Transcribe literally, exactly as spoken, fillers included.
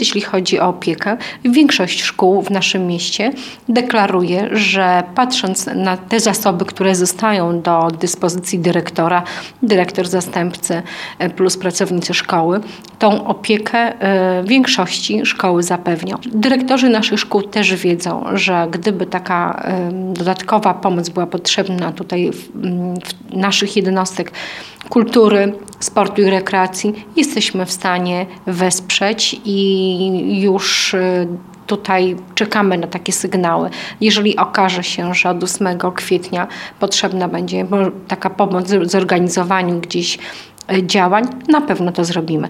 jeśli chodzi o opiekę. Większość szkół w naszym mieście deklaruje, że patrząc na te zasoby, które zostają do dyspozycji dyrektora, dyrektor zastępcy plus pracownicy szkoły, tą opiekę w większości szkoły zapewnią. Dyrektorzy naszych szkół też wiedzą, że gdyby taka dodatkowa pomoc była potrzebna tutaj w, w naszych jednostek kultury, sportu i rekreacji, jesteśmy w stanie wesprzeć i już tutaj czekamy na takie sygnały. Jeżeli okaże się, że od ósmego kwietnia potrzebna będzie taka pomoc w zorganizowaniu gdzieś działań, na pewno to zrobimy.